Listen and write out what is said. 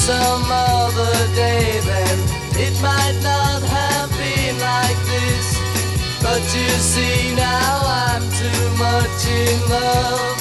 some other day, then it might not have been like this. But you see now I'm too much in love.